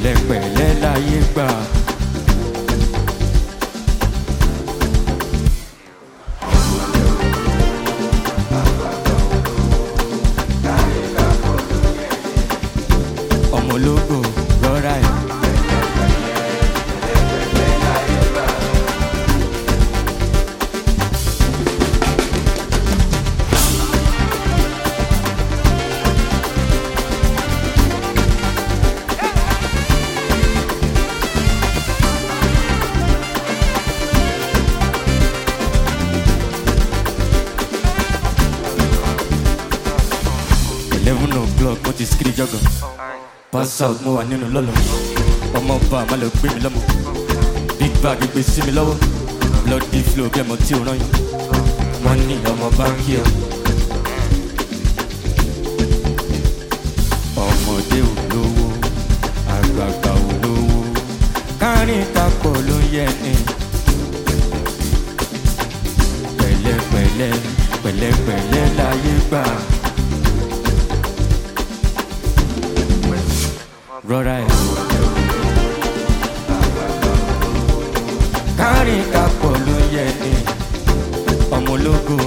pẹ̀lẹ́pẹ̀lẹ́ láyé gbà. ọmọ ológo rọra ẹ̀. O'clock, mo ti skiri jọgọ. Pass out, mo wà nínú lọ́lọ́. ọmọ ọba má lọ gbé mi lọ́mọ. Big bag gbé sí mi lọ́wọ́. Bloody flow bí ẹmọ tí ò rán yín. Wọ́n ní ọmọ báńkì ẹ̀. ọmọdé ò lówó, àgbààgbà ò lówó. Kárin tapọ̀ ló yẹ ni. Pẹ̀lẹ́pẹ̀lẹ́, pẹ̀lẹ́pẹ̀lẹ́ láyé gbà. Rọra ẹ̀. Kárin kapọ̀ ló yẹ ni. ọmọ ológo